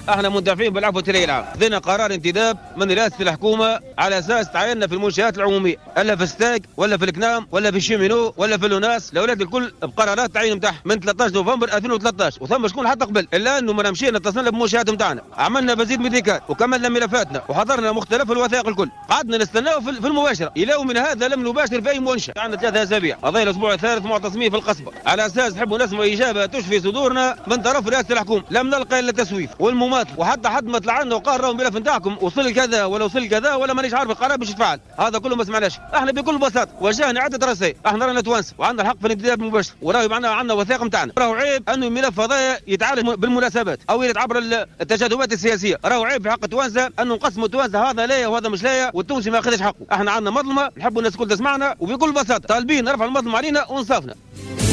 احنا مندفعين بالعفو التالي العام. خذينا قرار انتداب من رئاسه الحكومه على اساس تعيننا في المنشات العموميه، الا في ستاك ولا في الكنام ولا في الشيمينو ولا في اللوناس، الاولاد الكل بقرارات تعيين نتاعهم من 13 نوفمبر 2013 وثم شكون حتى قبل، الا انه ما مشينا اتصلنا بالمنشات نتاعنا، عملنا فيزيت ميديكال وكملنا ملفاتنا وحضرنا مختلف الوثائق الكل، قعدنا نستناو في المباشره، الى يومنا هذا لم نباشر في اي منشا. عندنا 3 اسابيع، قضينا الاسبوع الثالث معتصمين في القصبه على اساس نحبوا نسمعوا اجابه تشفي صدورنا من طرف رئاسه الحكومه، لم نلقى الا تسويف والمماطله، وحتى حد ما طلع لنا وقال راهو الملف نتاعكم وصل كذا ولا وصل كذا ولا مانيش عارف القرار باش يتفعل، هذا كله ما سمعناش. احنا بكل بساطه وجهنا عده رسائل، احنا رانا توانسه وعندنا الحق في الانتداب المباشر، وراهو عندنا وثائق نتاعنا، راهو عيب انه ملف قضايا يتعالج بالمناسبات او عبر التجاذبات السياسيه، راهو عيب في حق التوانسه انه نقسموا التوانسه هذا ليا وهذا مش ليا والتونسي ما ياخذش حقه، احنا عندنا مظلمه نحبوا الناس الكل تسمعنا وبكل بساطه طالبين نرفع المظلمه علينا ونصافنا.